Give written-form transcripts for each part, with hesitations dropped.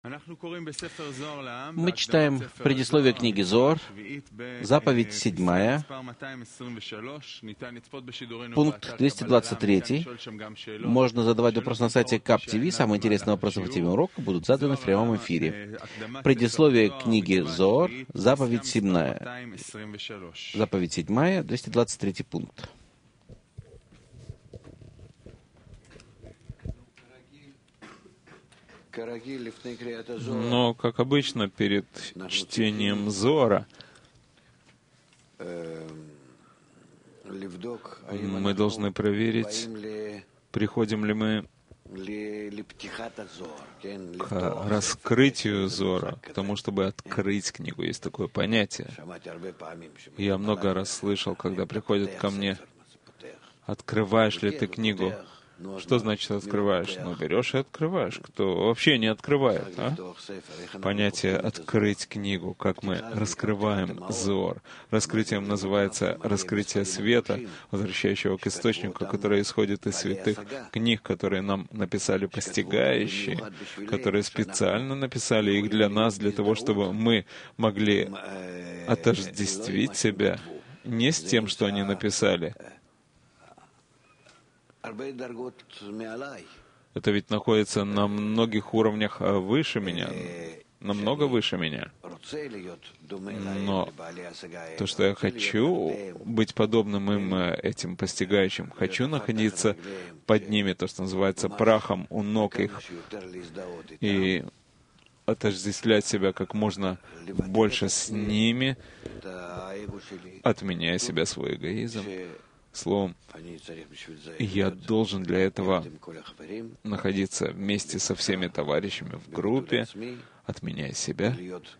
Мы читаем предисловие книги Зоар, заповедь 7, пункт 223. Можно задавать вопрос на сайте Кап ТВ. Самые интересные вопросы по теме урока будут заданы в прямом эфире. Предисловие книги Зоар, заповедь 7. Заповедь 7, 223 пункт. Но, как обычно, перед чтением Зоара мы должны проверить, приходим ли мы к раскрытию Зоара, к тому, чтобы открыть книгу. Есть такое понятие. Я много раз слышал, когда приходят ко мне: «Открываешь ли ты книгу?» Что значит открываешь? Ну, берешь и открываешь. Кто вообще не открывает, а? Понятие «открыть книгу», как мы раскрываем Зоар. Раскрытием называется раскрытие света, возвращающего к источнику, который исходит из святых книг, которые нам написали постигающие, которые специально написали их для нас, для того, чтобы мы могли отождествить себя не с тем, что они написали. Это ведь находится на многих уровнях выше меня, намного выше меня. Но то, что я хочу быть подобным им, этим постигающим, хочу находиться под ними, то, что называется прахом у ног их, и отождествлять себя как можно больше с ними, отменяя себя свой эгоизм. Словом, я должен для этого находиться вместе со всеми товарищами в группе, отменяя себя,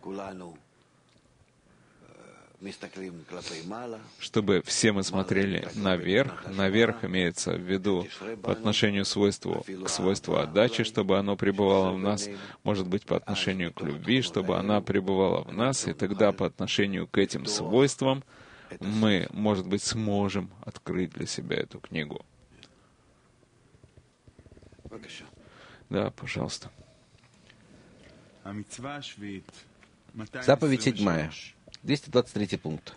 чтобы все мы смотрели наверх. Наверх имеется в виду по отношению к свойству отдачи, чтобы оно пребывало в нас, может быть, по отношению к любви, чтобы она пребывала в нас, и тогда по отношению к этим свойствам мы, может быть, сможем открыть для себя эту книгу. Да, пожалуйста. Заповедь 7, 223 пункт.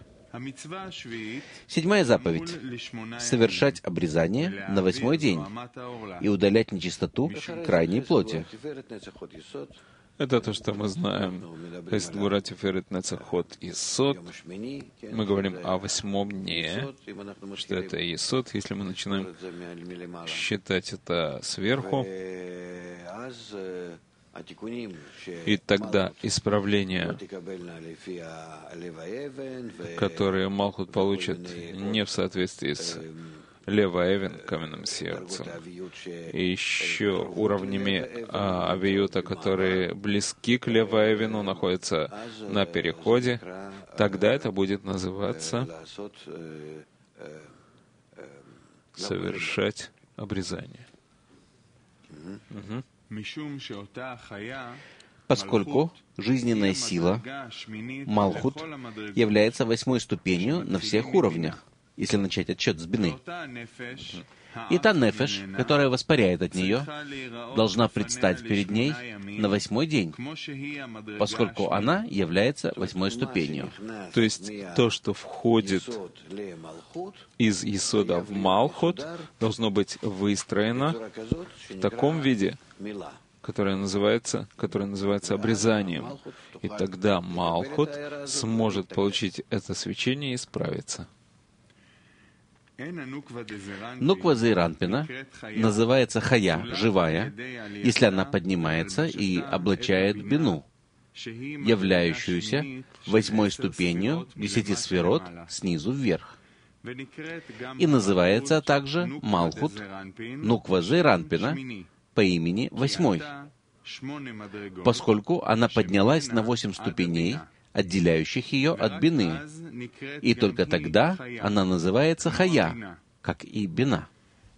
7 заповедь — совершать обрезание на 8-й день и удалять нечистоту крайней плоти. Это то, что мы знаем. Хесдвура Тиферет Нецахот Исот. Мы говорим о 8-м дне, что это Исот, если мы начинаем считать это сверху. И тогда исправления, которые Малхут получит не в соответствии с Лева Эвен, каменным сердцем, и еще уровнями Авиюта, которые близки к Лева Эвену, находятся на переходе, тогда это будет называться совершать обрезание. Поскольку жизненная сила, Малхут, является 8-й ступенью на всех уровнях, если начать отсчет с бины. И та нефеш, которая воспаряет от нее, должна предстать перед ней на 8-й день, поскольку она является 8-й ступенью. То есть то, что входит из Исода в Малхут, должно быть выстроено в таком виде, которое называется обрезанием. И тогда Малхут сможет получить это свечение и исправиться. Нуква Зейранпина называется хая, живая, если она поднимается и облачает бину, являющуюся 8-й ступенью 10 сферот снизу вверх. И называется также Малхут, Нуква Зейранпина, по имени 8-й, поскольку она поднялась на 8 ступеней, отделяющих ее от бины. И только тогда она называется хая, как и бина.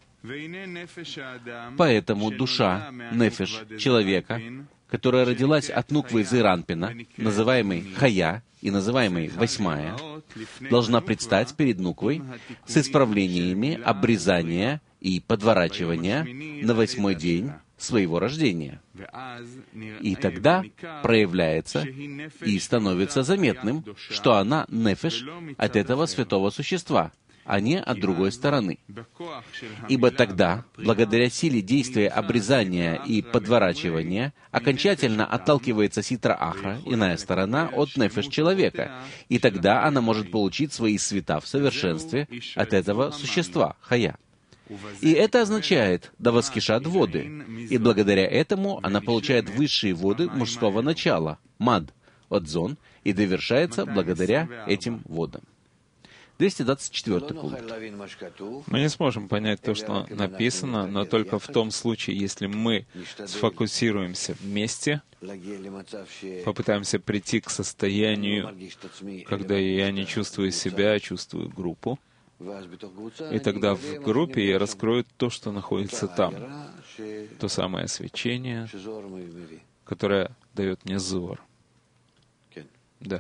Поэтому душа, нефеш, человека, которая родилась от нуквы Зейранпина, называемой хая и называемой 8-я, должна предстать перед нуквой с исправлениями обрезания и подворачивания на 8-й день своего рождения. И тогда проявляется и становится заметным, что она нефеш от этого святого существа, а не от другой стороны. Ибо тогда, благодаря силе действия обрезания и подворачивания, окончательно отталкивается ситра ахра, иная сторона, от нефеш человека, и тогда она может получить свои света в совершенстве от этого существа, хая. И это означает «да воскишат воды», и благодаря этому она получает высшие воды мужского начала, мад, от зон, и довершается благодаря этим водам. 224 пункт. Мы не сможем понять то, что написано, но только в том случае, если мы сфокусируемся вместе, попытаемся прийти к состоянию, когда я не чувствую себя, а чувствую группу, и тогда в группе я раскрою то, что находится там, то самое свечение, которое дает мне зор. Да.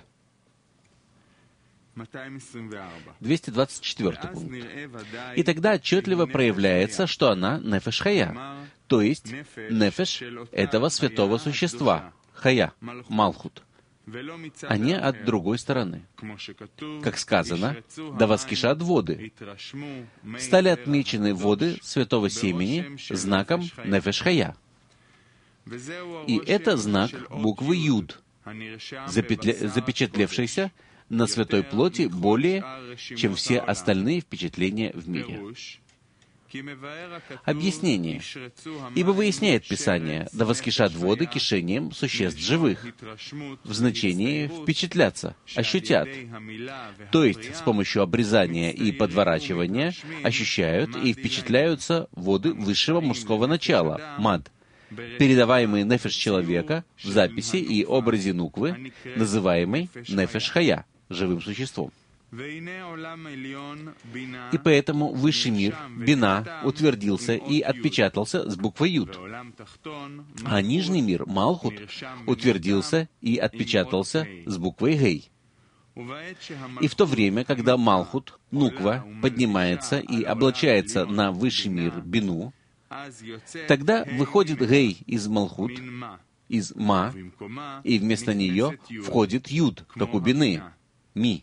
224 пункт. И тогда отчетливо проявляется, что она нефеш хая, то есть нефеш этого святого существа, хая, малхут, а не от другой стороны. Как сказано, да воскишат воды. Стали отмечены воды святого семени знаком нефеш хая. И это знак буквы Юд, запечатлевшийся на святой плоти более, чем все остальные впечатления в мире. Объяснение. Ибо выясняет Писание, да воскишат воды кишением существ живых, в значении впечатляться, ощутят. То есть, с помощью обрезания и подворачивания ощущают и впечатляются воды высшего мужского начала, мад, передаваемые нефеш человека в записи и образе нуквы, называемой нефеш хая, живым существом. И поэтому высший мир, бина, утвердился и отпечатался с буквой Юд, а нижний мир, малхут, утвердился и отпечатался с буквой Гей. И в то время, когда малхут, нуква, поднимается и облачается на высший мир, бину, тогда выходит Гей из малхут, из ма, и вместо нее входит Юд, как у бины, ми.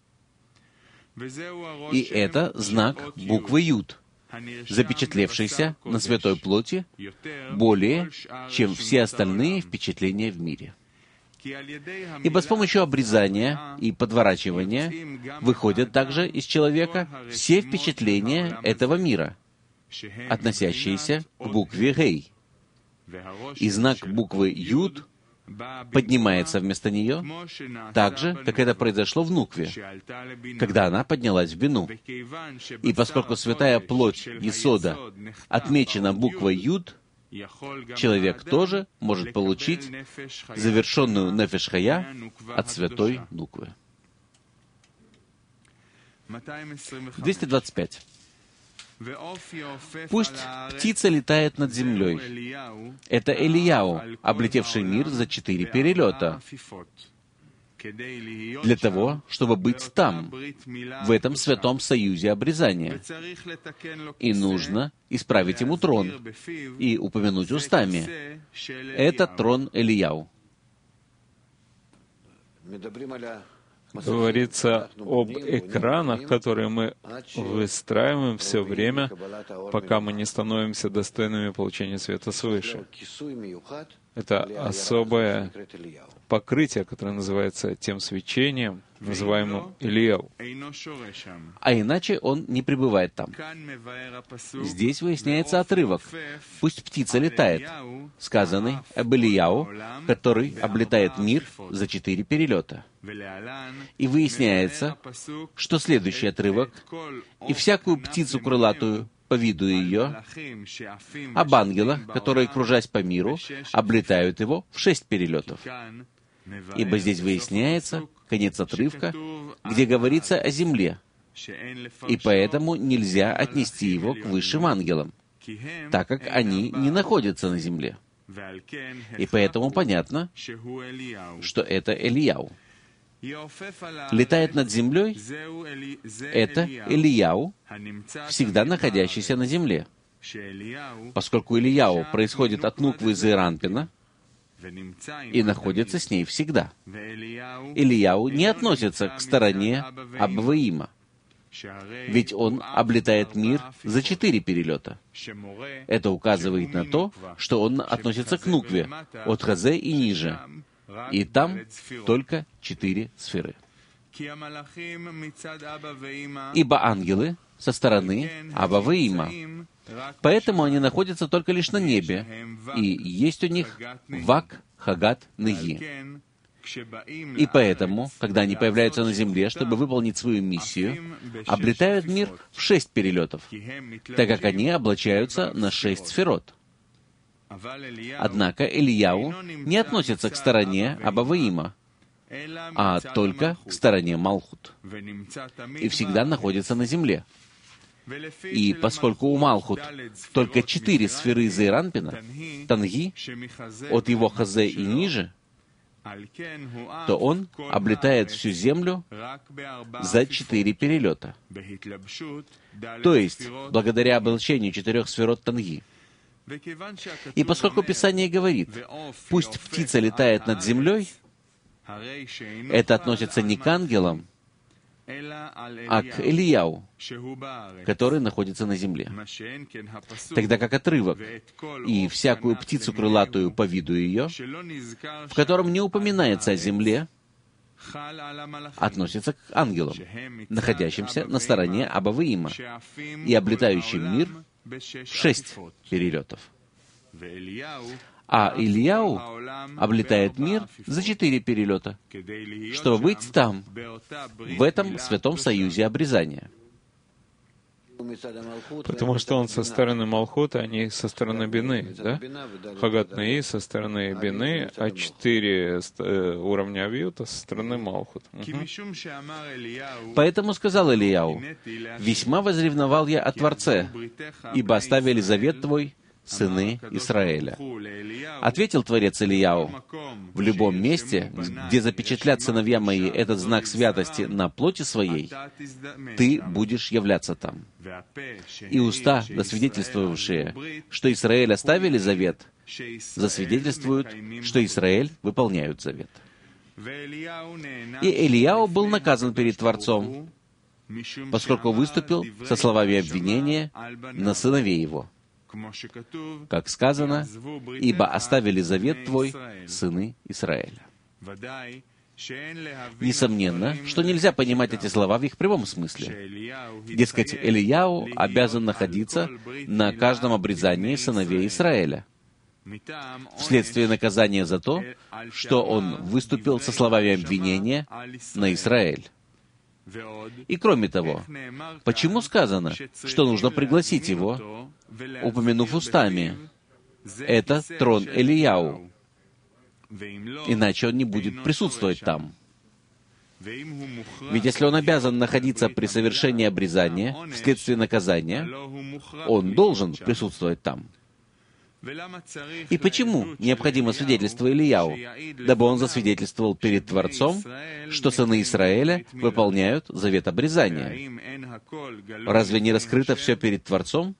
И это знак буквы Юд, запечатлевшийся на святой плоти более, чем все остальные впечатления в мире. Ибо с помощью обрезания и подворачивания выходят также из человека все впечатления этого мира, относящиеся к букве Гей. И знак буквы Юд поднимается вместо нее, так же, как это произошло в нукве, когда она поднялась в бину. И поскольку святая плоть Есода отмечена буквой Юд, человек тоже может получить завершенную нефеш хая от святой нуквы. 225. Пусть птица летает над землей. Это Элияу, облетевший мир за 4 перелета, для того, чтобы быть там, в этом святом союзе обрезания. И нужно исправить ему трон и упомянуть устами. Это трон Элияу. Говорится об экранах, которые мы выстраиваем все время, пока мы не становимся достойными получения света свыше. Это особое покрытие, которое называется тем свечением, называемым Элияу. А иначе он не пребывает там. Здесь выясняется отрывок. Пусть птица летает, сказанный об Элияу, который облетает мир за 4 перелета. И выясняется, что следующий отрывок: «И всякую птицу крылатую, по виду ее, об ангелах, которые, кружась по миру, облетают его в 6 перелетов». Ибо здесь выясняется конец отрывка, где говорится о земле, и поэтому нельзя отнести его к высшим ангелам, так как они не находятся на земле. И поэтому понятно, что это Элияу. Летает над землей — это Элияу, всегда находящийся на земле. поскольку Ильяу происходит от нуквы Зеиранпина и находится с ней всегда. Ильяу не относится к стороне Абваима, ведь он облетает мир за 4 перелета. Это указывает на то, что он относится к нукве, от Хазе и ниже, и там только 4 сферы. Ибо ангелы со стороны Аба Ваима, поэтому они находятся только лишь на небе, и есть у них Вак, Хагат, Неги. И поэтому, когда они появляются на земле, чтобы выполнить свою миссию, облетают мир в 6 перелетов, так как они облачаются на 6 сферот. Однако Ильяу не относится к стороне Аба Ваима, а только к стороне Малхут, и всегда находится на земле. И поскольку у Малхут только 4 сферы Зеиранпина, Танги, от его Хазе и ниже, то он облетает всю землю за 4 перелета. То есть, благодаря облачению 4 сферот Танги. И поскольку Писание говорит, «Пусть птица летает над землей», это относится не к ангелам, а к Ильяу, который находится на земле. Тогда как отрывок «И всякую птицу крылатую по виду ее», в котором не упоминается о земле, относится к ангелам, находящимся на стороне Аба Ваима и облетающим мир в 6 перелетов. А Ильяу облетает мир за 4 перелета, чтобы быть там, в этом святом союзе обрезания. Потому что он со стороны Малхута, а не со стороны Бины, да? Хагат Неи со стороны Бины, а 4 уровня Авиюта со стороны Малхута. Поэтому сказал Ильяу, «Весьма возревновал я о Творце, ибо оставили завет Твой сыны Израиля». Ответил Творец Ильяу, «В любом месте, где запечатлят сыновья мои этот знак святости на плоти своей, ты будешь являться там. И уста, засвидетельствовавшие, что Израиль оставили завет, засвидетельствуют, что Израиль выполняют завет». И Ильяу был наказан перед Творцом, поскольку выступил со словами обвинения на сыновей его. Как сказано, «Ибо оставили завет Твой, сыны Израиля». Несомненно, что нельзя понимать эти слова в их прямом смысле. Дескать, Ильяу обязан находиться на каждом обрезании сыновей Израиля, вследствие наказания за то, что он выступил со словами обвинения на Израиль. И кроме того, почему сказано, что нужно пригласить его, упомянув устами, «Это трон Ильяу», иначе он не будет присутствовать там? Ведь если он обязан находиться при совершении обрезания вследствие наказания, он должен присутствовать там. И почему необходимо свидетельство Ильяу, дабы он засвидетельствовал перед Творцом, что сыны Израиля выполняют завет обрезания? Разве не раскрыто все перед Творцом?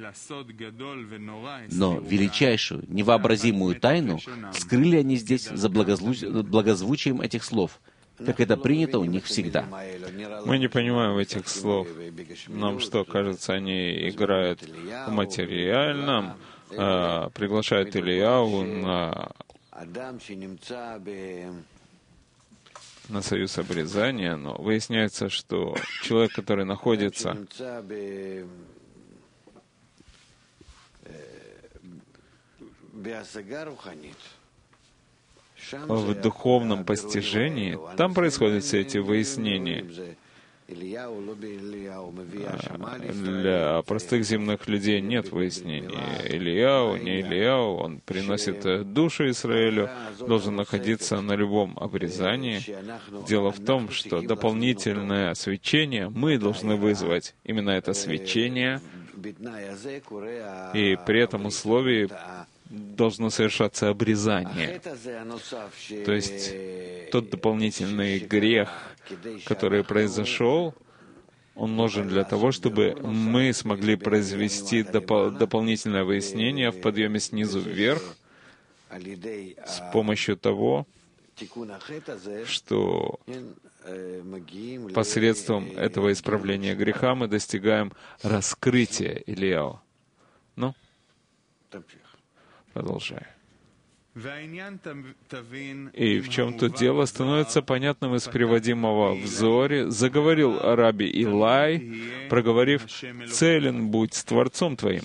Но величайшую, невообразимую тайну скрыли они здесь за благозвучием этих слов, как это принято у них всегда. Мы не понимаем этих слов. Нам что, кажется, они играют в материальном, приглашают Ильяу на союз обрезания, но выясняется, что человек, который находится в духовном постижении, там происходят все эти выяснения. Для простых земных людей нет выяснений. Ильяу, не Ильяу, он приносит душу Израилю, должен находиться на любом обрезании. Дело в том, что дополнительное свечение мы должны вызвать. Именно это свечение, и при этом условии должно совершаться обрезание. То есть тот дополнительный грех, который произошел, Он нужен для того, чтобы мы смогли произвести дополнительное выяснение в подъеме снизу вверх с помощью того, что посредством этого исправления греха мы достигаем раскрытия Ильяу. Ну, продолжай. И в чем тут дело становится понятным из приводимого в Зоре. Заговорил раби Илай, проговорив: «Целен будь с Творцом твоим».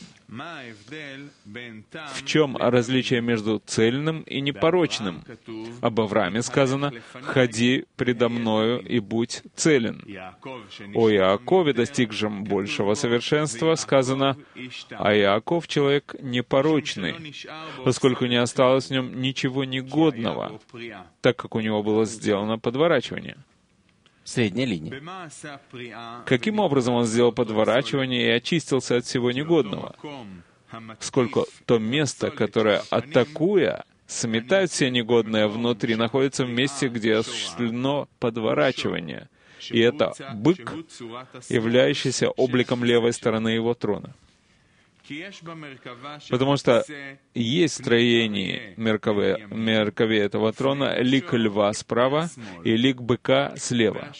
В чем различие между цельным и непорочным? Об Аврааме сказано: «Ходи предо мною и будь целен». О Иакове, достигшем большего совершенства, сказано: «А Иаков — человек непорочный, поскольку не осталось в нем ничего негодного, так как у него было сделано подворачивание». Средняя линия. Каким образом он сделал подворачивание и очистился от всего негодного? Сколько то место, которое, атакуя, сметает все негодное внутри, находится в месте, где осуществлено подворачивание. И это бык, являющийся обликом левой стороны его трона. Потому что есть в строении меркове этого трона лик льва справа и лик быка слева.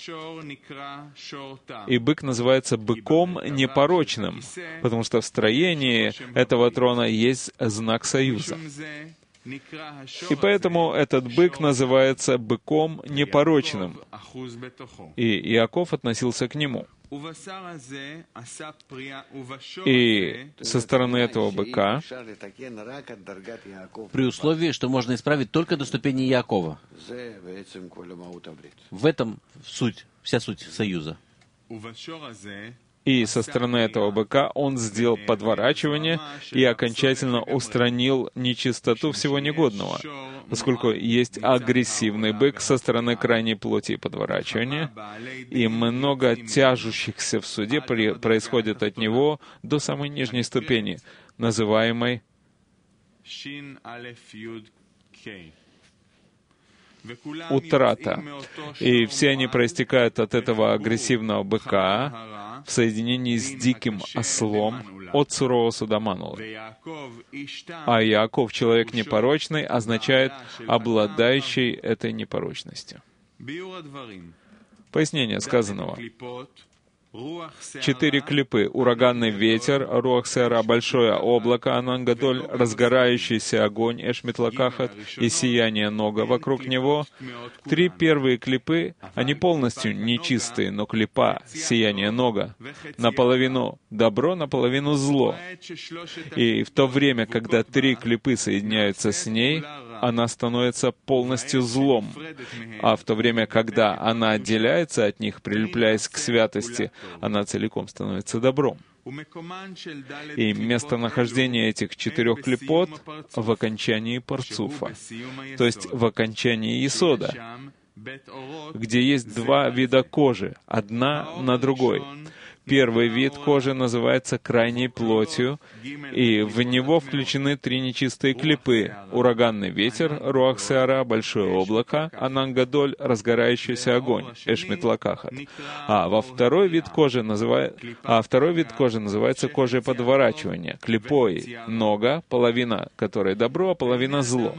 И бык называется быком непорочным, потому что в строении этого трона есть знак союза. И поэтому этот бык называется быком непорочным. И Иаков относился к нему. И со стороны этого быка, при условии, что можно исправить только до ступени Иакова. В этом вся суть союза. и со стороны этого быка он сделал подворачивание и окончательно устранил нечистоту всего негодного, поскольку есть агрессивный бык со стороны крайней плоти и подворачивания, и много тяжущихся в суде происходит от него до самой нижней ступени, называемой утрата. И все они проистекают от этого агрессивного быка в соединении с диким ослом от сурового суда Манула. А Иаков, человек непорочный, означает обладающий этой непорочностью. Пояснение сказанного. 4 клипы: ураганный ветер, руах сера, большое облако, анангадоль, разгорающийся огонь, эшмитлакахат и сияние нога вокруг него. 3 первые клипы, они полностью нечистые, но клипа, сияние нога, наполовину добро, наполовину зло. И в то время, когда 3 клипы соединяются с ней, она становится полностью злом. А в то время, когда она отделяется от них, прилепляясь к святости, она целиком становится добром. И местонахождение этих 4 клипот в окончании парцуфа, то есть в окончании Есода, где есть 2 вида кожи, одна на другой. Первый вид кожи называется крайней плотью, и в него включены 3 нечистые клипы: ураганный ветер, руах сеара, большое облако, анангадоль, разгорающийся огонь, эшмитлакахат. А второй вид кожи называется кожей подворачивания, клипой, нога, половина которой добро, а половина зло.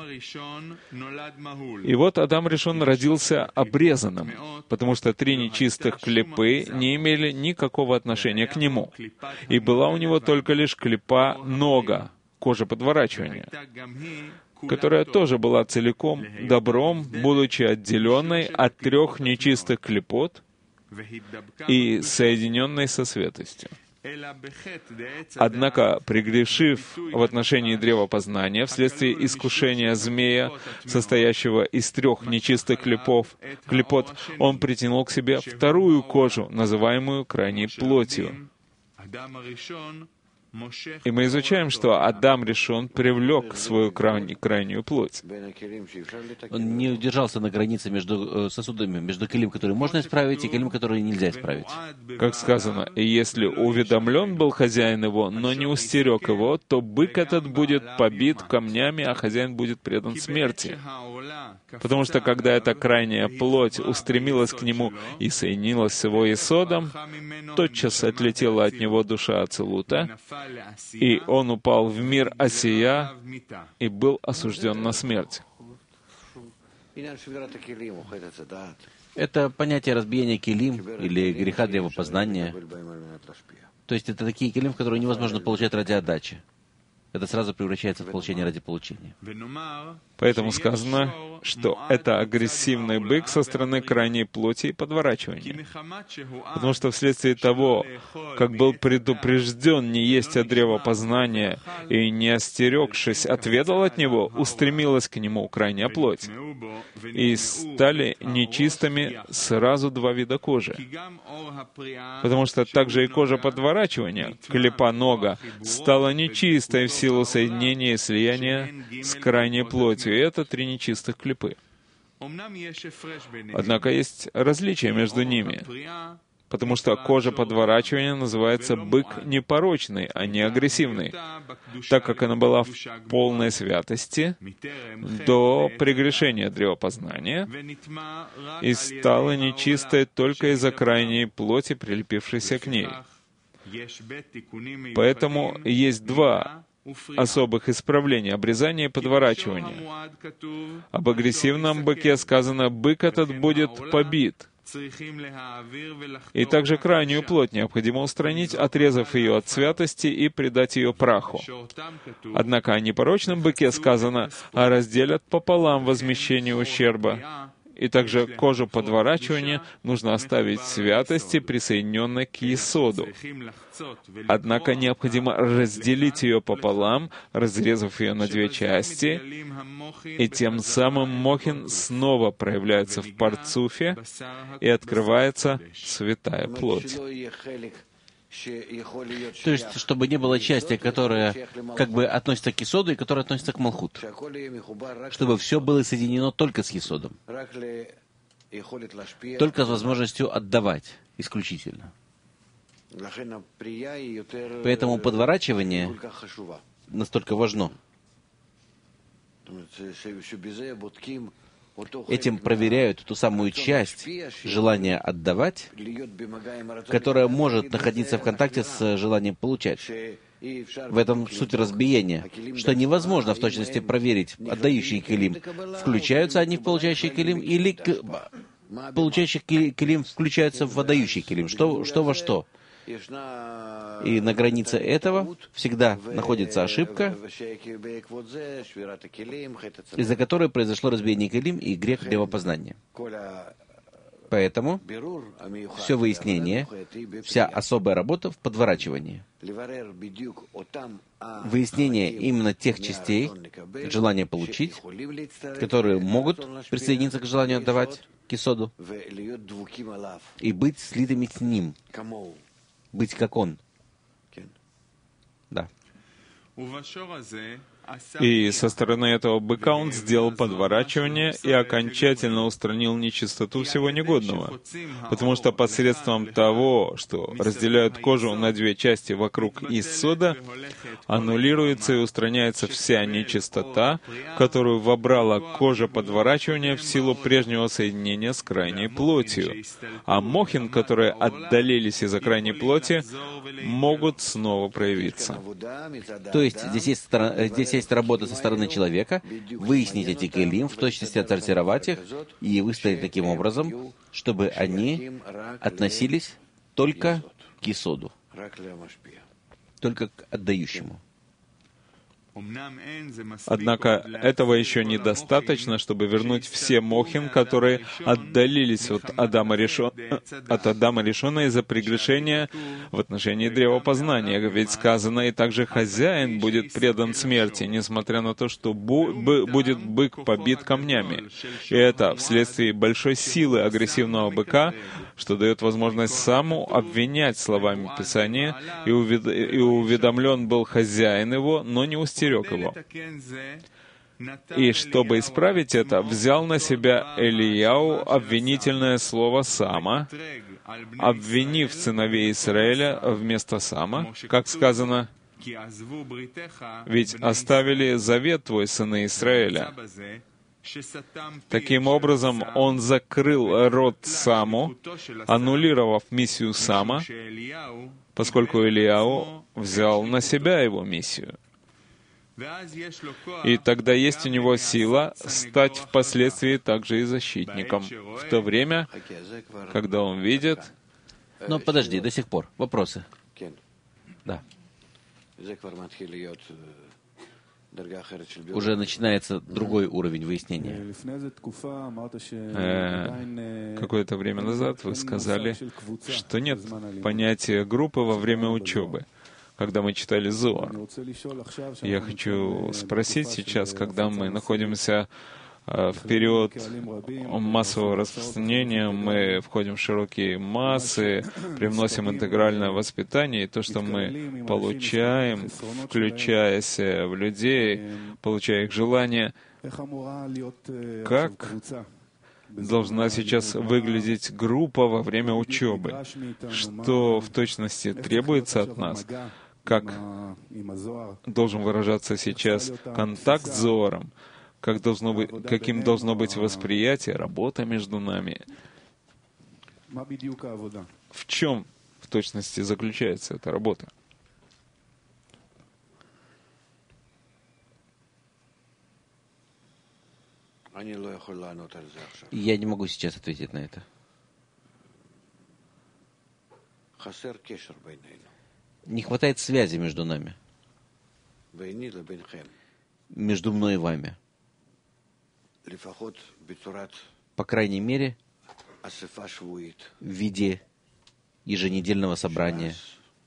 И вот Адам Ришон родился обрезанным, потому что 3 нечистых клипы не имели никакого отношения к нему. И была у него только лишь клипа нога, кожа подворачивания, которая тоже была целиком добром, будучи отделенной от 3 нечистых клипот и соединенной со светостью. Однако, прегрешив в отношении древа познания, вследствие искушения змея, состоящего из 3 нечистых клипот, он притянул к себе 2 кожу, называемую крайней плотью. И мы изучаем, что Адам решен привлек свою крайнюю плоть. Он не удержался на границе между сосудами, между келим, которые можно исправить, и келим, которые нельзя исправить. Как сказано, «И если уведомлен был хозяин его, но не устерег его, то бык этот будет побит камнями, а хозяин будет предан смерти». Потому что когда эта крайняя плоть устремилась к нему и соединилась с его исодом, тотчас отлетела от него душа Ацилута, и он упал в мир Осия и был осужден на смерть. Это понятие разбиения келим или греха древопознания. То есть это такие келим, в которые невозможно получать ради отдачи. Это сразу превращается в получение ради получения. Поэтому сказано, что это агрессивный бык со стороны крайней плоти и подворачивания. Потому что вследствие того, как был предупрежден не есть от древа познания и, не остерегшись, отведал от него, устремилась к нему крайняя плоть. И стали нечистыми сразу два вида кожи. Потому что также и кожа подворачивания, клепа нога, стала нечистой в силу соединения и слияния с крайней плотью. И это три нечистых клепы. Однако есть различие между ними, потому что кожа подворачивания называется бык непорочный, а не агрессивный, так как она была в полной святости до прегрешения древопознания и стала нечистой только из-за крайней плоти, прилепившейся к ней. Поэтому есть два особых исправлений — обрезание и подворачивание. Об агрессивном быке сказано: «Бык этот будет побит». И также крайнюю плоть необходимо устранить, отрезав ее от святости и предать ее праху. Однако о непорочном быке сказано: «А разделят пополам возмещение ущерба». И также кожу подворачивания нужно оставить в святости, присоединенной к есоду. Однако необходимо разделить ее пополам, разрезав ее на две части, и тем самым мохин снова проявляется в парцуфе, и открывается святая плоть. То есть, чтобы не было части, которая как бы относится к есоду и которая относится к малхут. Чтобы все было соединено только с есодом. Только с возможностью отдавать исключительно. Поэтому подворачивание настолько важно. Этим проверяют ту самую часть желания отдавать, которая может находиться в контакте с желанием получать. В этом суть разбиения, что невозможно в точности проверить отдающий келим, включаются они в получающий келим, или получающий келим включаются в отдающий келим, что во что. И на границе этого всегда находится ошибка, из-за которой произошло разбиение келим и грех древопознания. Поэтому все выяснение, вся особая работа в подворачивании. Выяснение именно тех частей, желания получить, которые могут присоединиться к желанию отдавать, к есоду, и быть слитыми с ним, быть как он. Да. И со стороны этого быка он сделал подворачивание и окончательно устранил нечистоту всего негодного. Потому что посредством того, что разделяют кожу на две части вокруг исода, аннулируется и устраняется вся нечистота, которую вобрала кожа подворачивания в силу прежнего соединения с крайней плотью. А мохин, которые отдалились из-за крайней плоти, могут снова проявиться. То есть здесь есть работа со стороны человека, выяснить эти келим, в точности отсортировать их и выставить таким образом, чтобы они относились только к есоду, только к отдающему. Однако этого еще недостаточно, чтобы вернуть все мохин, которые отдалились от Адама Ришона из-за прегрешения в отношении древа познания. Ведь сказано, и также хозяин будет предан смерти, несмотря на то, что будет бык побит камнями. И это вследствие большой силы агрессивного быка, что дает возможность саму обвинять словами Писания, и уведомлен был хозяин его, но не устерег его. И чтобы исправить это, взял на себя Элияу обвинительное слово Сама, обвинив сыновей Израиля вместо Сама, как сказано, «Ведь оставили завет твой, сыны Израиля». Таким образом, он закрыл рот Саму, аннулировав миссию Сама, поскольку Элияу взял на себя его миссию. И тогда есть у него сила стать впоследствии также и защитником, в то время, когда он видит... Но подожди, до сих пор. Вопросы? Да. Уже начинается другой уровень выяснения. Какое-то время назад вы сказали, что нет понятия группы во время учебы, когда мы читали Зоар. Я хочу спросить сейчас, когда мы находимся в период массового распространения, мы входим в широкие массы, привносим интегральное воспитание, и то, что мы получаем, включаясь в людей, получая их желания, как должна сейчас выглядеть группа во время учебы? Что в точности требуется от нас? Как должен выражаться сейчас контакт с Зоаром? Каким должно быть восприятие, работа между нами? В чем в точности заключается эта работа? Я не могу сейчас ответить на это. Не хватает связи между нами, между мной и вами. По крайней мере, в виде еженедельного собрания,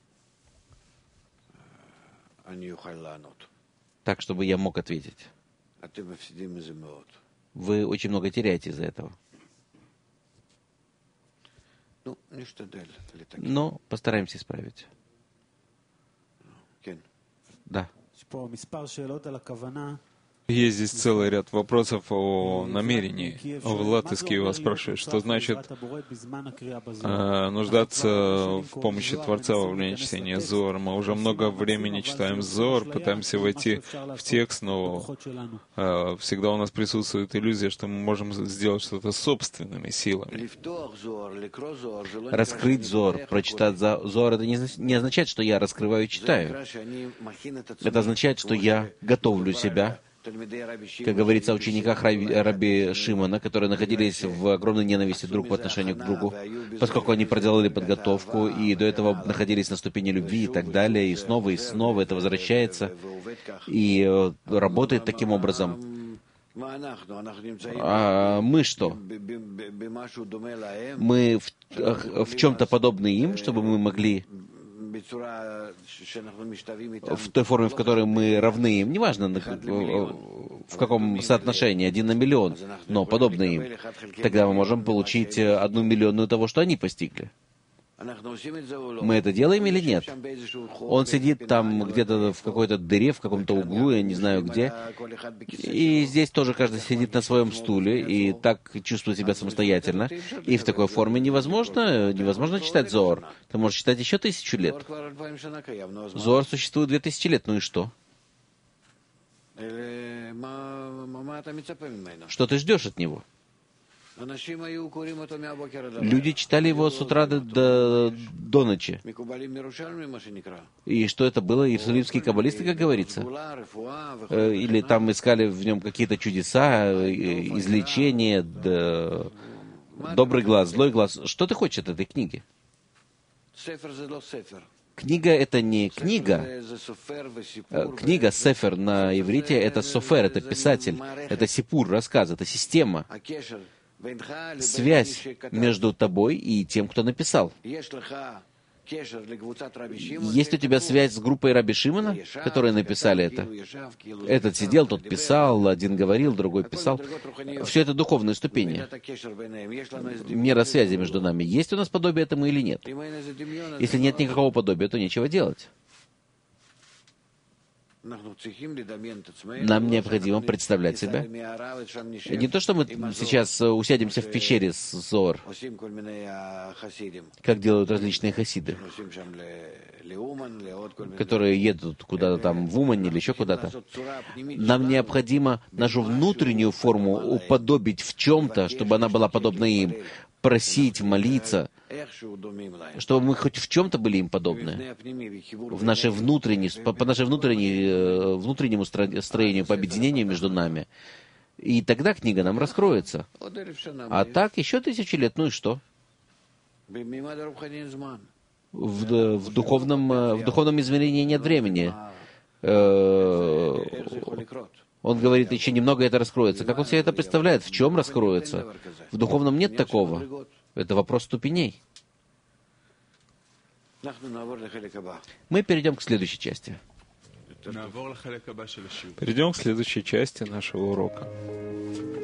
так, чтобы я мог ответить. Вы очень много теряете из-за этого. Но постараемся исправить. Да. Есть здесь целый ряд вопросов о намерении. Влад из Киева спрашивает, что значит нуждаться в помощи Творца во время чтения Зоар. Мы уже много времени читаем Зоар, пытаемся войти в текст, но всегда у нас присутствует иллюзия, что мы можем сделать что-то собственными силами. Раскрыть Зоар, прочитать Зоар, это не означает, что я раскрываю и читаю. Это означает, что я готовлю себя, как говорится о учениках Раби Шимона, которые находились в огромной ненависти друг по отношению к другу, поскольку они проделали подготовку и до этого находились на ступени любви и так далее, и снова это возвращается и работает таким образом. А мы что? Мы в чем-то подобны им, чтобы мы могли в той форме, в которой мы равны им, неважно в каком соотношении, 1 на миллион, но подобны им, тогда мы можем получить 1/100000 того, что они постигли. Мы это делаем или нет? Он сидит там где-то в какой-то дыре, в каком-то углу, я не знаю где. И здесь тоже каждый сидит на своем стуле и так чувствует себя самостоятельно. И в такой форме невозможно читать Зоар. Ты можешь читать еще 1000 лет. Зоар существует 2000 лет, ну и что? Что ты ждешь от него? Люди читали его с утра до ночи. И что это было? Иерусалимские каббалисты, как говорится? Или там искали в нем какие-то чудеса, излечение, добрый глаз, злой глаз. Что ты хочешь от этой книги? Книга — это не книга. Книга, сефер на иврите, это софер, это писатель, это сипур, рассказ, это система. Связь между тобой и тем, кто написал. Есть у тебя связь с группой Раби Шимона, которые написали это? Этот сидел, тот писал, один говорил, другой писал. Все это духовные ступени. Мера связи между нами. Есть у нас подобие этому или нет? Если нет никакого подобия, то нечего делать. Нам необходимо представлять себя. Не то, что мы сейчас усядемся в пещере с Зоар, как делают различные хасиды, которые едут куда-то там в Умань или еще куда-то. Нам необходимо нашу внутреннюю форму уподобить в чем-то, чтобы она была подобна им. Просить, чтобы мы хоть в чем-то были им подобны, по нашему внутреннему строению, по объединению между нами. И тогда книга нам раскроется. А так, еще 1000 лет, ну и что? В духовном измерении нет времени. Он говорит, еще немного это раскроется. Как он себе это представляет? В чем раскроется? В духовном нет такого. Это вопрос ступеней. Мы перейдем к следующей части. Перейдем к следующей части нашего урока.